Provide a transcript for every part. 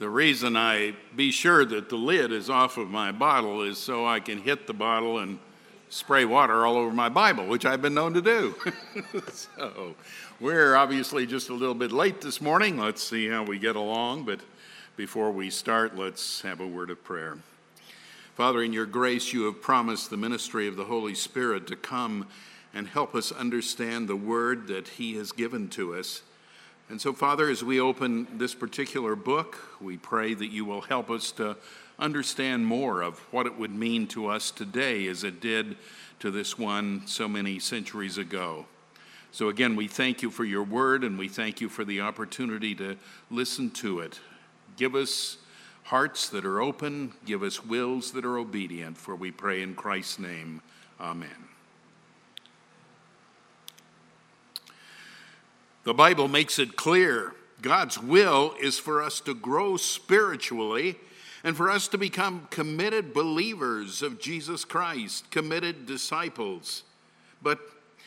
The reason I be sure that the lid is off of my bottle is so I can hit the bottle and spray water all over my Bible, which I've been known to do. So we're obviously just a little bit late this morning. Let's see how we get along. But before we start, let's have a word of prayer. Father, in your grace, you have promised the ministry of the Holy Spirit to come and help us understand the word that he has given to us. And so, Father, as we open this particular book, we pray that you will help us to understand more of what it would mean to us today as it did to this one so many centuries ago. So again, we thank you for your word, and we thank you for the opportunity to listen to it. Give us hearts that are open, give us wills that are obedient, for we pray in Christ's name. Amen. The Bible makes it clear God's will is for us to grow spiritually and for us to become committed believers of Jesus Christ, committed disciples. But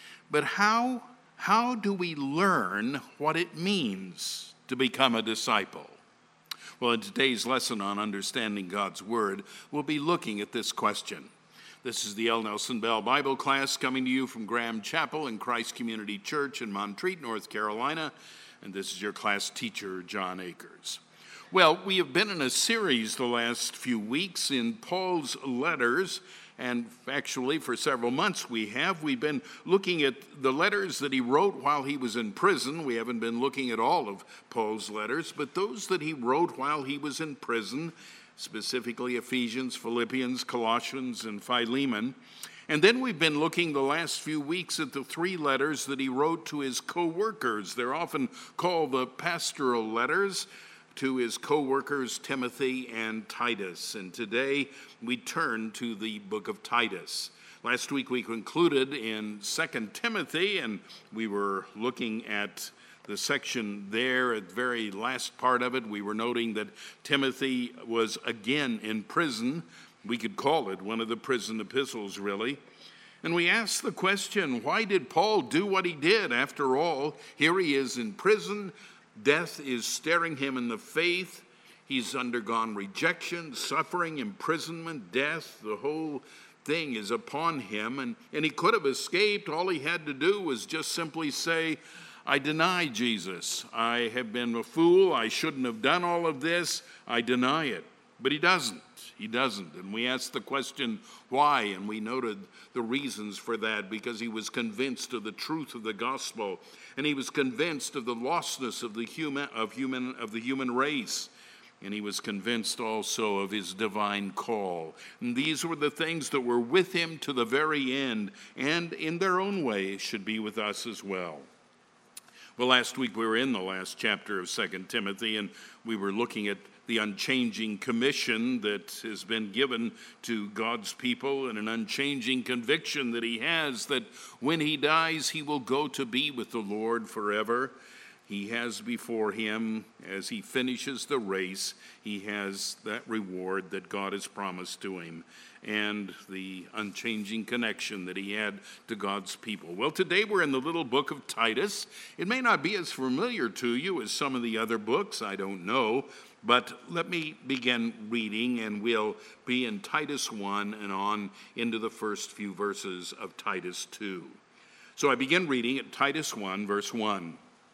how do we learn what it means to become a disciple? Well, in today's lesson on understanding God's Word, we'll be looking at this question. This is the L. Nelson Bell Bible class coming to you from Graham Chapel and Christ Community Church in Montreat, North Carolina, and this is your class teacher, John Akers. Well, we have been in a series the last few weeks in Paul's letters, and actually for several months we've been looking at the letters that he wrote while he was in prison. We haven't been looking at all of Paul's letters, but those that he wrote while he was in prison, specifically Ephesians, Philippians, Colossians, and Philemon. And then we've been looking the last few weeks at the three letters that he wrote to his co-workers. They're often called the pastoral letters, to his co-workers Timothy and Titus. And today we turn to the book of Titus. Last week we concluded in 2 Timothy, and we were looking at the section there at the very last part of it. We were noting that Timothy was again in prison. We could call it one of the prison epistles, really. And we asked the question, why did Paul do what he did? After all, here he is in prison. Death is staring him in the face. He's undergone rejection, suffering, imprisonment, death. The whole thing is upon him. And he could have escaped. All he had to do was just simply say, I deny Jesus. I have been a fool. I shouldn't have done all of this. I deny it. But he doesn't. He doesn't. And we asked the question, why? And we noted the reasons for that, because he was convinced of the truth of the gospel, and he was convinced of the lostness of the human race, and he was convinced also of his divine call. And these were the things that were with him to the very end, and in their own way should be with us as well. Well, last week we were in the last chapter of 2 Timothy, and we were looking at the unchanging commission that has been given to God's people, and an unchanging conviction that he has that when he dies, he will go to be with the Lord forever. He has before him, as he finishes the race, he has that reward that God has promised to him, and the unchanging connection that he had to God's people. Well, today we're in the little book of Titus. It may not be as familiar to you as some of the other books, I don't know, but let me begin reading, and we'll be in Titus 1 and on into the first few verses of Titus 2. So I begin reading at Titus 1, verse 1.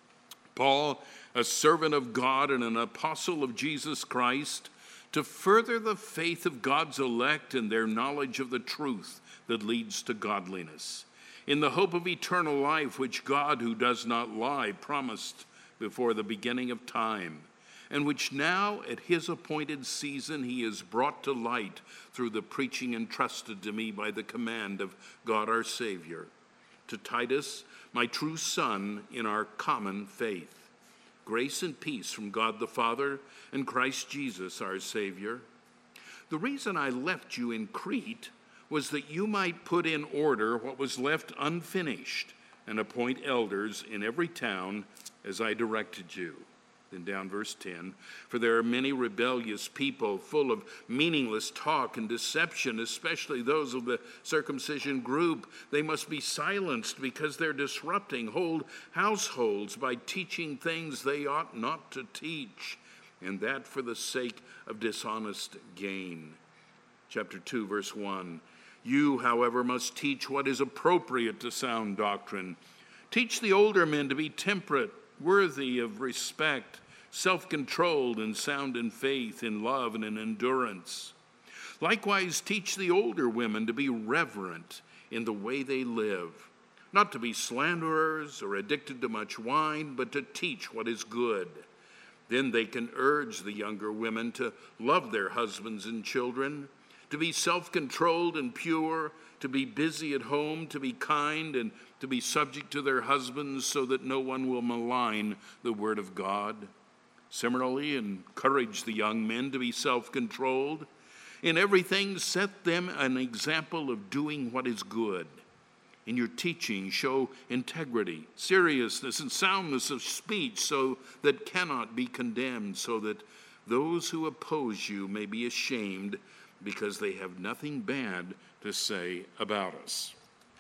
Paul, a servant of God and an apostle of Jesus Christ, to further the faith of God's elect and their knowledge of the truth that leads to godliness, in the hope of eternal life, which God, who does not lie, promised before the beginning of time, and which now at his appointed season he has brought to light through the preaching entrusted to me by the command of God our Savior. To Titus, my true son in our common faith, grace and peace from God the Father and Christ Jesus our Savior. The reason I left you in Crete was that you might put in order what was left unfinished and appoint elders in every town as I directed you. Then down verse 10, for there are many rebellious people full of meaningless talk and deception, especially those of the circumcision group. They must be silenced because they're disrupting whole households by teaching things they ought not to teach. and that for the sake of dishonest gain. Chapter 2, verse 1. You, however, must teach what is appropriate to sound doctrine. Teach the older men to be temperate, worthy of respect, self-controlled, and sound in faith, in love, and in endurance. Likewise, teach the older women to be reverent in the way they live, not to be slanderers or addicted to much wine, but to teach what is good. Then they can urge the younger women to love their husbands and children, to be self-controlled and pure, to be busy at home, to be kind, and to be subject to their husbands so that no one will malign the word of God. Similarly, encourage the young men to be self-controlled. In everything, set them an example of doing what is good. In your teaching, show integrity, seriousness, and soundness of speech so that cannot be condemned, so that those who oppose you may be ashamed because they have nothing bad to say about us.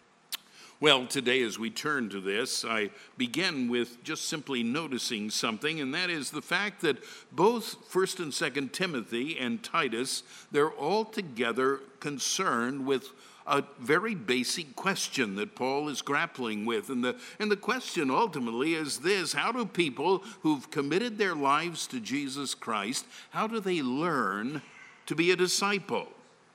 Well, today as we turn to this, I begin with just simply noticing something, and that is the fact that both 1st and 2nd Timothy and Titus, they're all together concerned with a very basic question that Paul is grappling with. And the question ultimately is this: how do people who've committed their lives to Jesus Christ, how do they learn to be a disciple?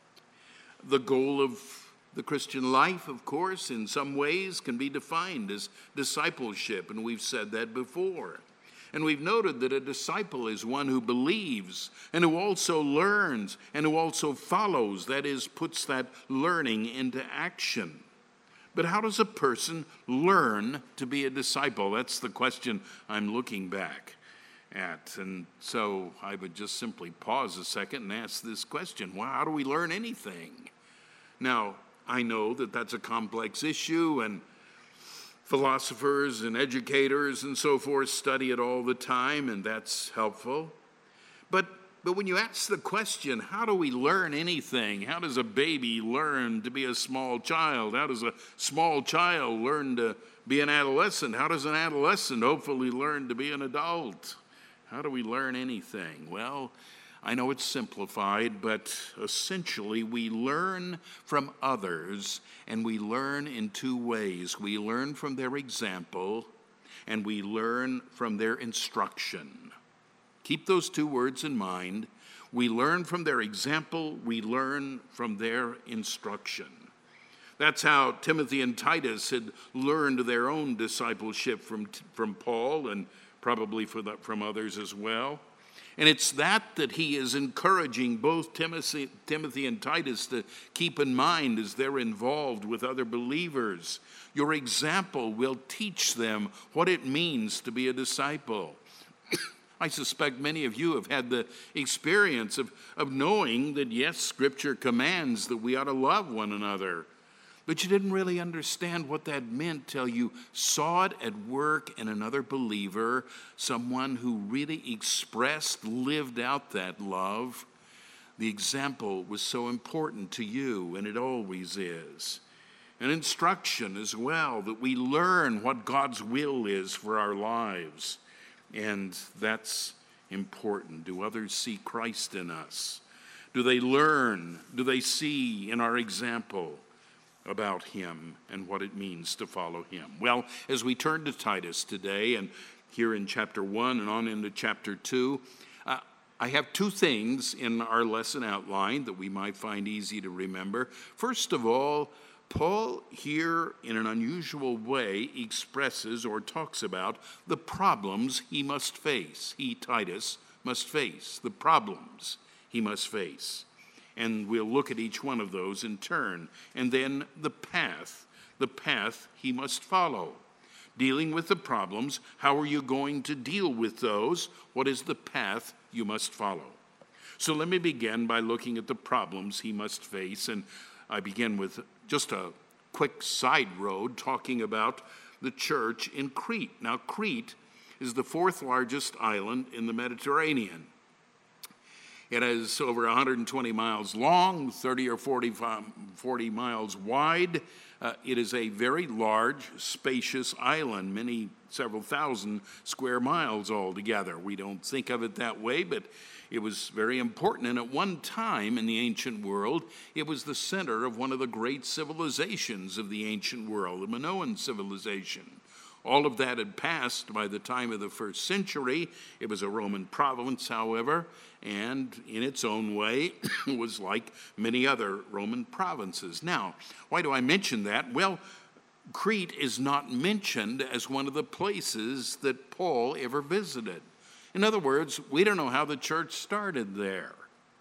The goal of the Christian life, of course, in some ways can be defined as discipleship, and we've said that before. And we've noted that a disciple is one who believes and who also learns and who also follows, that is, puts that learning into action. But how does a person learn to be a disciple? That's the question I'm looking back at. And so I would just simply pause a second and ask this question: well, how do we learn anything? Now, I know that that's a complex issue, and philosophers and educators and so forth study it all the time, and that's helpful. But when you ask the question, how do we learn anything? How does a baby learn to be a small child? How does a small child learn to be an adolescent? How does an adolescent hopefully learn to be an adult? How do we learn anything? Well, I know it's simplified, but essentially we learn from others, and we learn in two ways. We learn from their example, and we learn from their instruction. Keep those two words in mind. We learn from their example, we learn from their instruction. That's how Timothy and Titus had learned their own discipleship from Paul, and probably from others as well. And it's that he is encouraging both Timothy and Titus to keep in mind as they're involved with other believers. Your example will teach them what it means to be a disciple. I suspect many of you have had the experience of knowing that, yes, Scripture commands that we ought to love one another. But you didn't really understand what that meant till you saw it at work in another believer, someone who really lived out that love. The example was so important to you, and it always is. And instruction as well, that we learn what God's will is for our lives. And that's important. Do others see Christ in us? Do they learn? Do they see in our example about him and what it means to follow him? Well, as we turn to Titus today, and here in chapter 1 and on into chapter 2, I have two things in our lesson outline that we might find easy to remember. First of all, Paul here in an unusual way expresses or talks about the problems he must face. He, Titus, must face the problems he must face. And we'll look at each one of those in turn. And then the path he must follow. Dealing with the problems, how are you going to deal with those? What is the path you must follow? So let me begin by looking at the problems he must face. And I begin with just a quick side road talking about the church in Crete. Now, Crete is the 4th largest island in the Mediterranean. It is over 120 miles long, 30 or 40 miles wide. It is a very large, spacious island, several thousand square miles altogether. We don't think of it that way, but it was very important. And at one time in the ancient world, it was the center of one of the great civilizations of the ancient world, the Minoan civilization. All of that had passed by the time of the first century. It was a Roman province, however, and in its own way was like many other Roman provinces. Now, why do I mention that? Well, Crete is not mentioned as one of the places that Paul ever visited. In other words, we don't know how the church started there.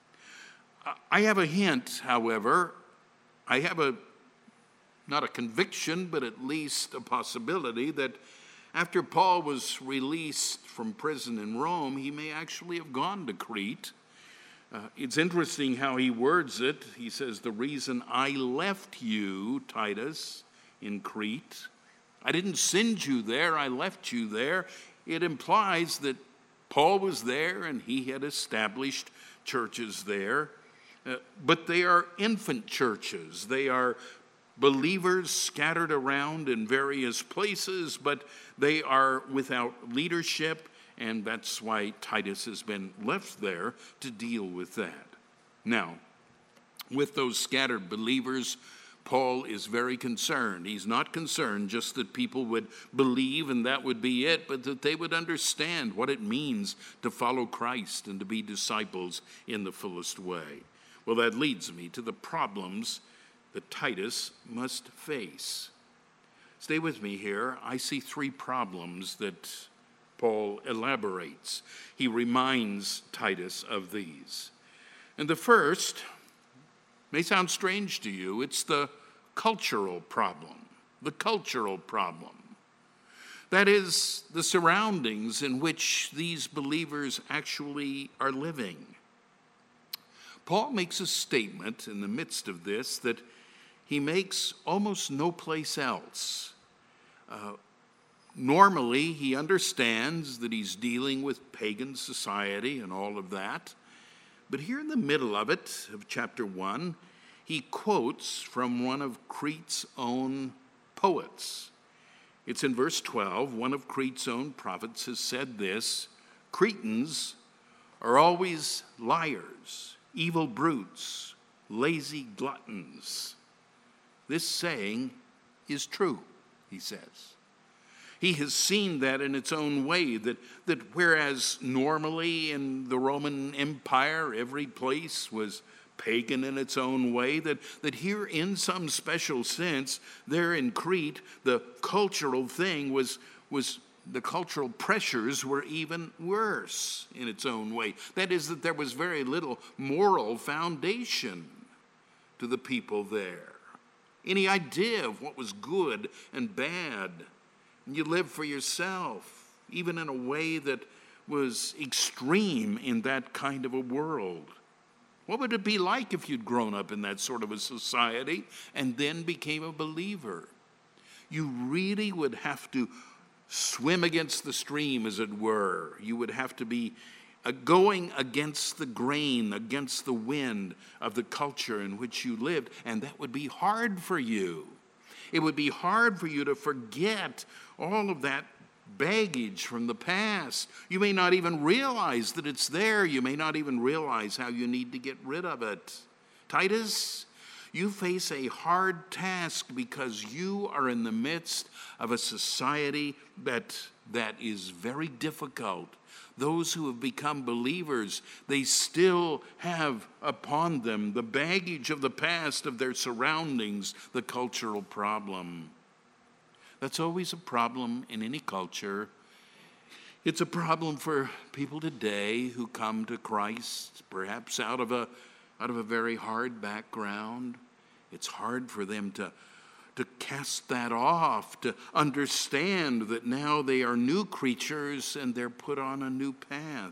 I have a hint, however. I have not a conviction, but at least a possibility that after Paul was released from prison in Rome, he may actually have gone to Crete. It's interesting how he words it. He says, "The reason I left you, Titus, in Crete, I didn't send you there, I left you there." It implies that Paul was there and he had established churches there, but they are infant churches. They are believers scattered around in various places, but they are without leadership, and that's why Titus has been left there to deal with that. Now, with those scattered believers, Paul is very concerned. He's not concerned just that people would believe and that would be it, but that they would understand what it means to follow Christ and to be disciples in the fullest way. Well, that leads me to the problems that Titus must face. Stay with me here. I see three problems that Paul elaborates. He reminds Titus of these. And the first may sound strange to you. It's the cultural problem. The cultural problem. That is, the surroundings in which these believers actually are living. Paul makes a statement in the midst of this that he makes almost no place else. Normally, he understands that he's dealing with pagan society and all of that. But here in the middle of it, of chapter 1, he quotes from one of Crete's own poets. It's in verse 12. One of Crete's own prophets has said this: "Cretans are always liars, evil brutes, lazy gluttons." This saying is true, he says. He has seen that in its own way, that whereas normally in the Roman Empire every place was pagan in its own way, that here in some special sense, there in Crete, the cultural thing was the cultural pressures were even worse in its own way. That is, that there was very little moral foundation to the people there. Any idea of what was good and bad. And you lived for yourself, even in a way that was extreme in that kind of a world. What would it be like if you'd grown up in that sort of a society and then became a believer? You really would have to swim against the stream, as it were. You would have to be going against the grain, against the wind of the culture in which you lived, and that would be hard for you. It would be hard for you to forget all of that baggage from the past. You may not even realize that it's there. You may not even realize how you need to get rid of it. Titus, you face a hard task because you are in the midst of a society that is very difficult. Those who have become believers, they still have upon them the baggage of the past, of their surroundings, the cultural problem. That's always a problem in any culture. It's a problem for people today who come to Christ, perhaps out of a very hard background. It's hard for them to cast that off, to understand that now they are new creatures and they're put on a new path.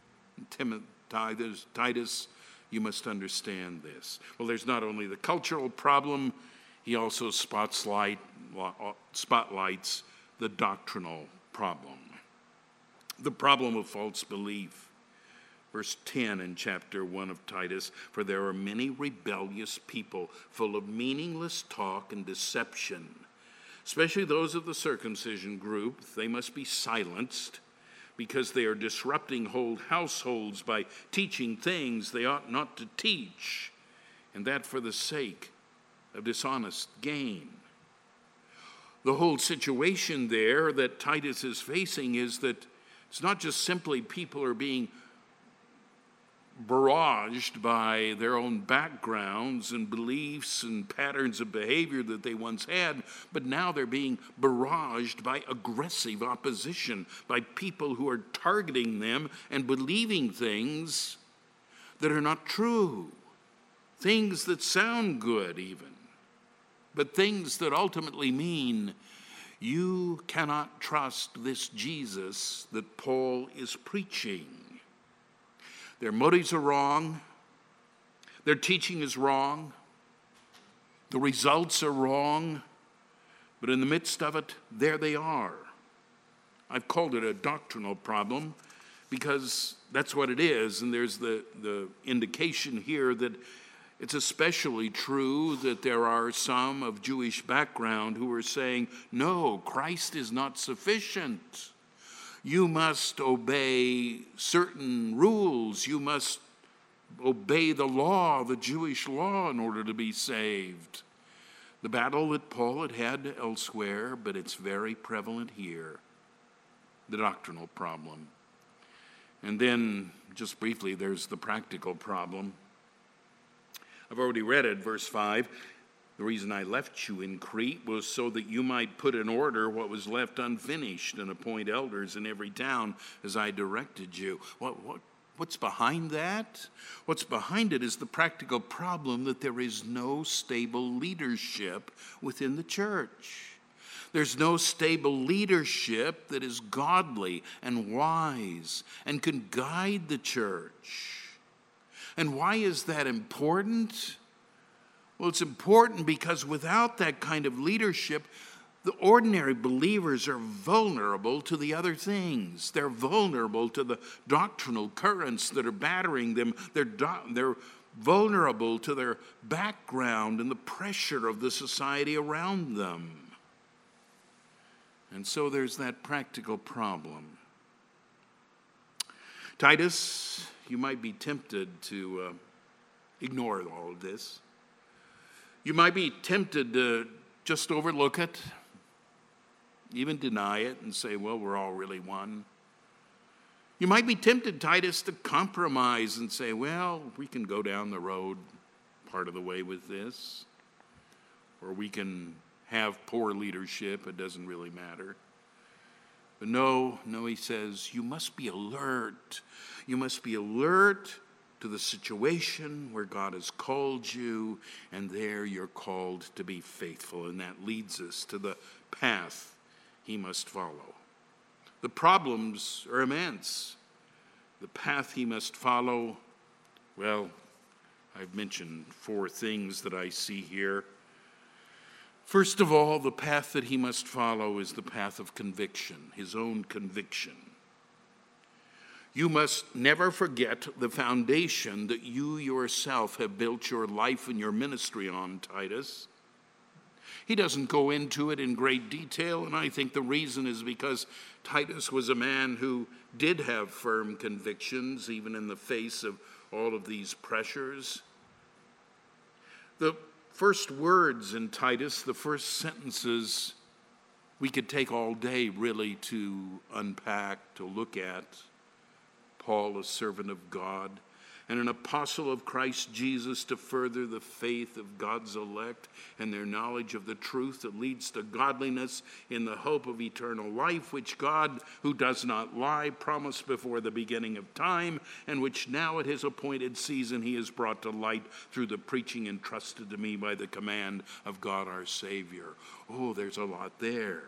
Titus, you must understand this. Well, there's not only the cultural problem, he also spotlights the doctrinal problem. The problem of false belief. Verse 10 in chapter 1 of Titus, for there are many rebellious people full of meaningless talk and deception, especially those of the circumcision group. They must be silenced because they are disrupting whole households by teaching things they ought not to teach, and that for the sake of dishonest gain. The whole situation there that Titus is facing is that it's not just simply people are being barraged by their own backgrounds and beliefs and patterns of behavior that they once had, but now they're being barraged by aggressive opposition, by people who are targeting them and believing things that are not true, things that sound good even, but things that ultimately mean you cannot trust this Jesus that Paul is preaching. Their motives are wrong. Their teaching is wrong. The results are wrong. But in the midst of it, there they are. I've called it a doctrinal problem because that's what it is. And there's the indication here that it's especially true that there are some of Jewish background who are saying, no, Christ is not sufficient. You must obey certain rules. You must obey the law, the Jewish law, in order to be saved. The battle that Paul had elsewhere, but it's very prevalent here, the doctrinal problem. And then, just briefly, there's the practical problem. I've already read it, verse 5. The reason I left you in Crete was so that you might put in order what was left unfinished and appoint elders in every town as I directed you. What's behind that? What's behind it is the practical problem that there is no stable leadership within the church. There's no stable leadership that is godly and wise and can guide the church. And why is that important? Well, it's important because without that kind of leadership, the ordinary believers are vulnerable to the other things. They're vulnerable to the doctrinal currents that are battering them. They're vulnerable to their background and the pressure of the society around them. And so there's that practical problem. Titus, you might be tempted to ignore all of this. You might be tempted to just overlook it, even deny it and say, well, we're all really one. You might be tempted, Titus, to compromise and say, well, we can go down the road part of the way with this, or we can have poor leadership, it doesn't really matter. But no, he says, you must be alert. You must be alert to the situation where God has called you, and there you're called to be faithful. And that leads us to the path he must follow. The problems are immense. The path he must follow, well, I've mentioned 4 things that I see here. First of all, the path that he must follow is the path of conviction, his own conviction. You must never forget the foundation that you yourself have built your life and your ministry on, Titus. He doesn't go into it in great detail, and I think the reason is because Titus was a man who did have firm convictions, even in the face of all of these pressures. The first words in Titus, the first sentences, we could take all day really to unpack, to look at. Paul, a servant of God, and an apostle of Christ Jesus, to further the faith of God's elect and their knowledge of the truth that leads to godliness in the hope of eternal life, which God, who does not lie, promised before the beginning of time, and which now at his appointed season he has brought to light through the preaching entrusted to me by the command of God our Savior. Oh, there's a lot there.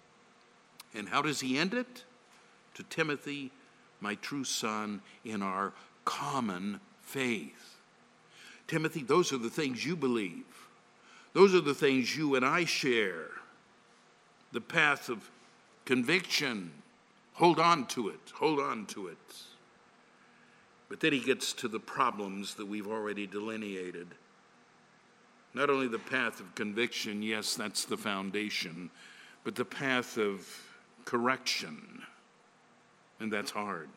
And how does he end it? To Timothy, my true son, in our common faith. Timothy, those are the things you believe. Those are the things you and I share. The path of conviction. Hold on to it. Hold on to it. But then he gets to the problems that we've already delineated. Not only the path of conviction, yes, that's the foundation, but the path of correction, and that's hard.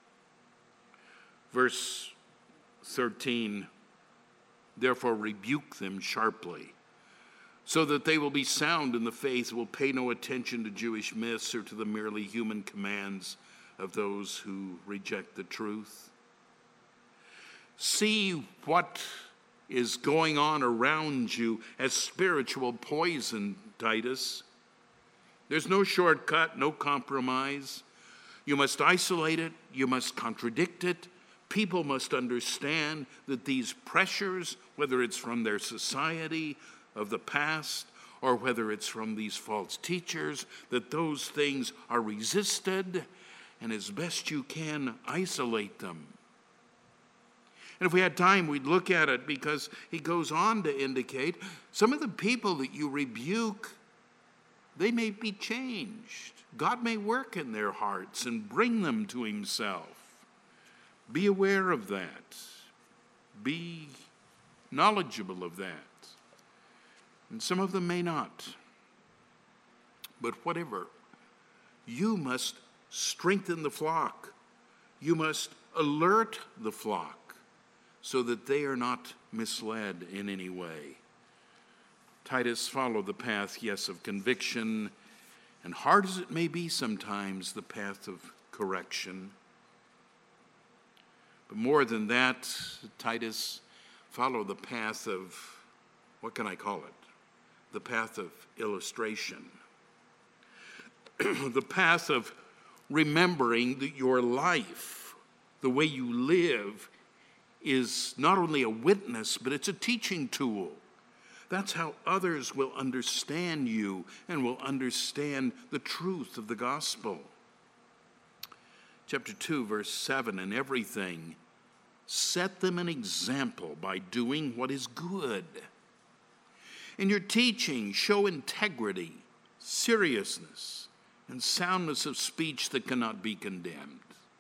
Verse 13, therefore rebuke them sharply, so that they will be sound in the faith, will pay no attention to Jewish myths or to the merely human commands of those who reject the truth. See what is going on around you as spiritual poison, Titus. There's no shortcut, no compromise. You must isolate it, you must contradict it. People must understand that these pressures, whether it's from their society of the past or whether it's from these false teachers, that those things are resisted, and as best you can, isolate them. And if we had time, we'd look at it, because he goes on to indicate some of the people that you rebuke, they may be changed. God may work in their hearts and bring them to himself. Be aware of that. Be knowledgeable of that. And some of them may not. But whatever, you must strengthen the flock. You must alert the flock so that they are not misled in any way. Titus, follow the path, yes, of conviction, and hard as it may be sometimes, the path of correction. But more than that, Titus, follow the path of, what can I call it? The path of illustration. The path of remembering that your life, the way you live, is not only a witness, but it's a teaching tool. That's how others will understand you and will understand the truth of the gospel. Chapter 2, verse 7, in everything, set them an example by doing what is good. In your teaching, show integrity, seriousness, and soundness of speech that cannot be condemned.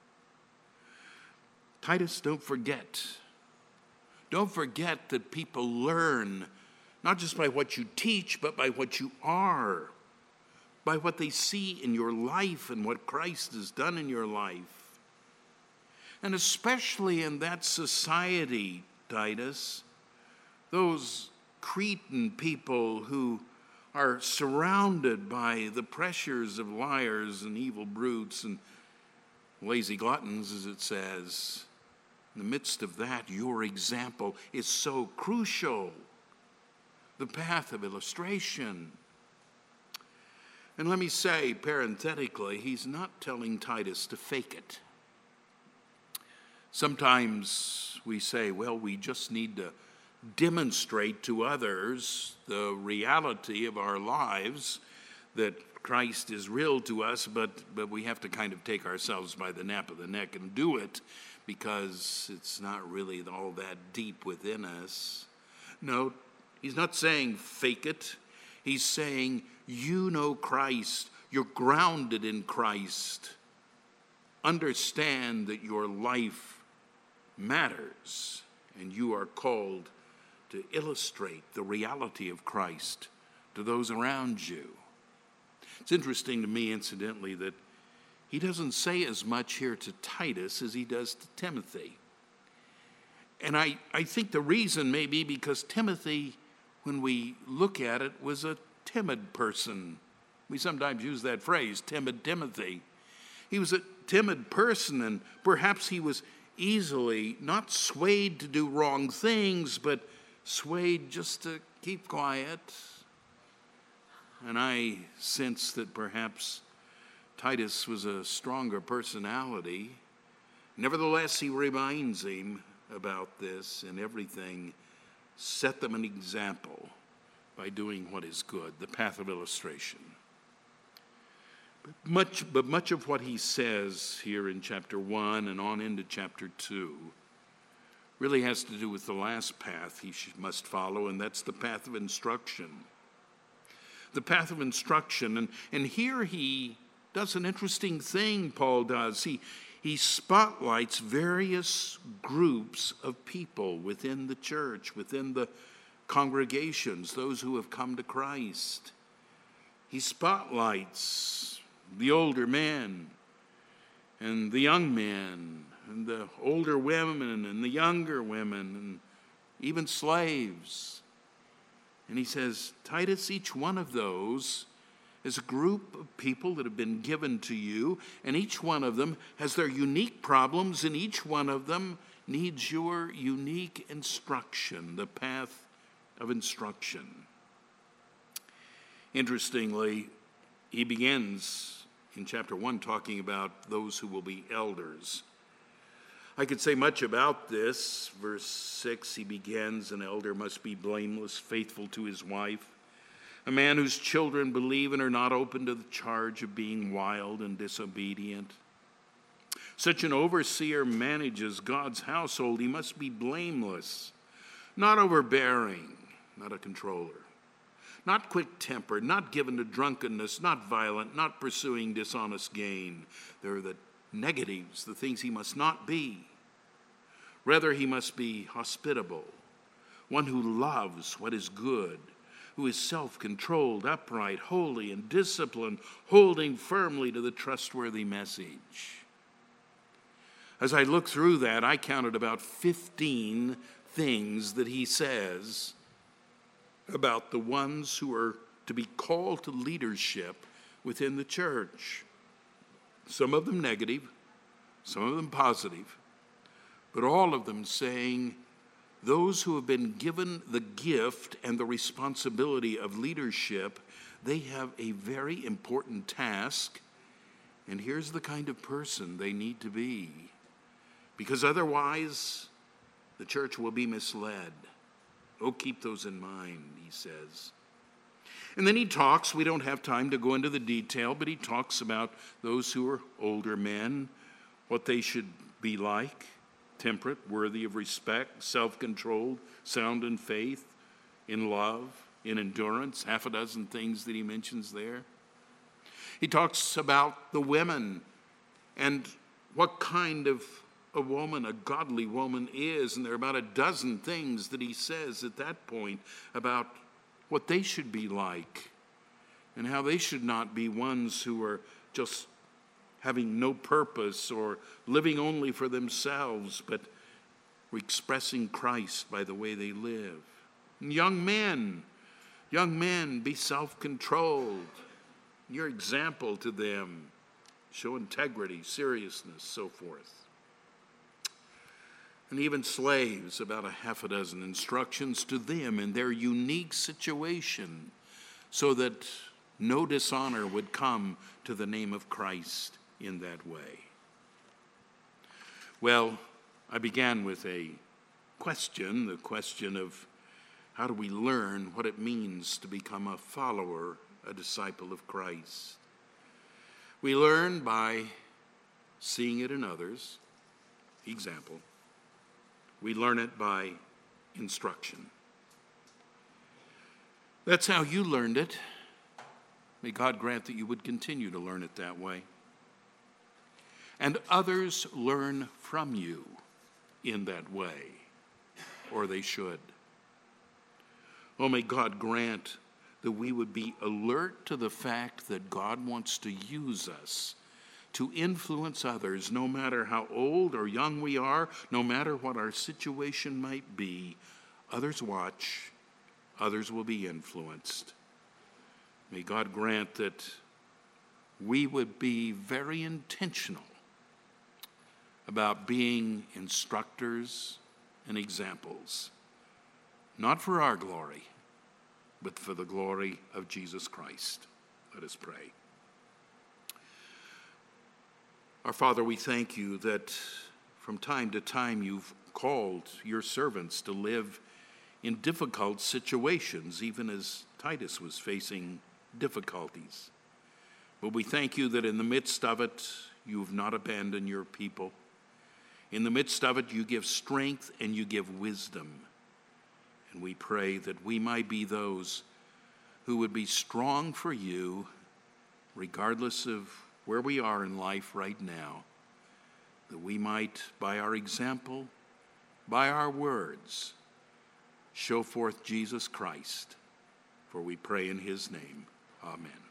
Titus, don't forget. Don't forget that people learn not just by what you teach, but by what you are, by what they see in your life and what Christ has done in your life. And especially in that society, Titus, those Cretan people who are surrounded by the pressures of liars and evil brutes and lazy gluttons, as it says. In the midst of that, your example is so crucial. The path of illustration. And let me say, parenthetically, he's not telling Titus to fake it. Sometimes we say, well, we just need to demonstrate to others the reality of our lives, that Christ is real to us, but we have to kind of take ourselves by the nape of the neck and do it, because it's not really all that deep within us. No, he's not saying fake it. He's saying you know Christ. You're grounded in Christ. Understand that your life matters, and you are called to illustrate the reality of Christ to those around you. It's interesting to me, incidentally, that he doesn't say as much here to Titus as he does to Timothy. And I think the reason may be because Timothy, when we look at it, was a timid person. We sometimes use that phrase, timid Timothy. He was a timid person, and perhaps he was easily not swayed to do wrong things, but swayed just to keep quiet. And I sense that perhaps Titus was a stronger personality. Nevertheless, he reminds him about this in everything. Set them an example by doing what is good, the path of illustration. But much of what he says here in chapter 1 and on into chapter 2 really has to do with the last path he must follow, and that's the path of instruction. The path of instruction. And here he does an interesting thing, Paul does. he spotlights various groups of people within the church, within the congregations, those who have come to Christ. He spotlights the older men and the young men and the older women and the younger women and even slaves. And he says, Titus, each one of those is a group of people that have been given to you, and each one of them has their unique problems, and each one of them needs your unique instruction, the path of instruction. Interestingly, he begins in chapter 1 talking about those who will be elders. I could say much about this. Verse 6, he begins, an elder must be blameless, faithful to his wife, a man whose children believe and are not open to the charge of being wild and disobedient. Such an overseer manages God's household. He must be blameless, not overbearing, not a controller, not quick-tempered, not given to drunkenness, not violent, not pursuing dishonest gain. There are the negatives, the things he must not be. Rather, he must be hospitable, one who loves what is good, who is self-controlled, upright, holy, and disciplined, holding firmly to the trustworthy message. As I look through that, I counted about 15 things that he says about the ones who are to be called to leadership within the church. Some of them negative, some of them positive, but all of them saying those who have been given the gift and the responsibility of leadership, they have a very important task, and here's the kind of person they need to be, because otherwise the church will be misled. Oh, keep those in mind, he says. And then he talks, we don't have time to go into the detail, but he talks about those who are older men, what they should be like: temperate, worthy of respect, self-controlled, sound in faith, in love, in endurance, half a dozen things that he mentions there. He talks about the women and what kind of a woman, a godly woman is, and there are about a dozen things that he says at that point about what they should be like and how they should not be ones who are just having no purpose or living only for themselves, but expressing Christ by the way they live. And young men, be self-controlled. Your example to them, show integrity, seriousness, so forth. And even slaves, about a half a dozen instructions to them in their unique situation so that no dishonor would come to the name of Christ in that way. Well, I began with a question, the question of how do we learn what it means to become a follower, a disciple of Christ? We learn by seeing it in others, example. We learn it by instruction. That's how you learned it. May God grant that you would continue to learn it that way. And others learn from you in that way, or they should. Oh, may God grant that we would be alert to the fact that God wants to use us to influence others, no matter how old or young we are, no matter what our situation might be. Others watch, others will be influenced. May God grant that we would be very intentional about being instructors and examples, not for our glory, but for the glory of Jesus Christ. Let us pray. Our Father, we thank you that from time to time you've called your servants to live in difficult situations, even as Titus was facing difficulties. But we thank you that in the midst of it, you've not abandoned your people. In the midst of it, you give strength and you give wisdom. And we pray that we might be those who would be strong for you, regardless of where we are in life right now, that we might, by our example, by our words, show forth Jesus Christ. For we pray in his name. Amen.